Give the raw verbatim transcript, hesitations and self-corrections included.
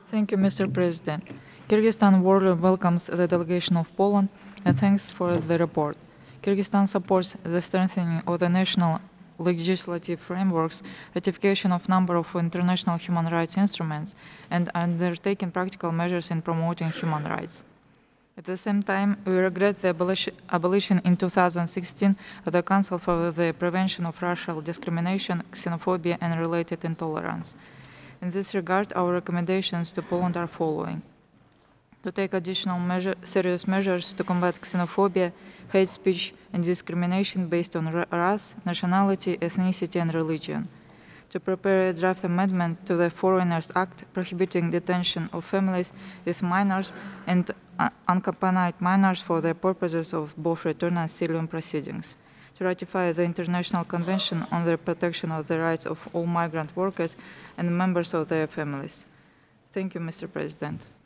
Thank you, Mister President. Kyrgyzstan warmly welcomes the delegation of Poland and thanks for the report. Kyrgyzstan supports the strengthening of the national legislative frameworks, ratification of number of international human rights instruments, and undertaking practical measures in promoting human rights. At the same time, we regret the abolition, abolition in two thousand sixteen of the Council for the Prevention of Racial Discrimination, Xenophobia, and Related Intolerance. In this regard, our recommendations to Poland are following: to take additional measure, serious measures to combat xenophobia, hate speech, and discrimination based on race, nationality, ethnicity, and religion; to prepare a draft amendment to the Foreigners Act prohibiting detention of families with minors and uh, unaccompanied minors for the purposes of both return and asylum proceedings; to ratify the International Convention on the Protection of the Rights of all Migrant Workers and members of their families. Thank you, Mister President.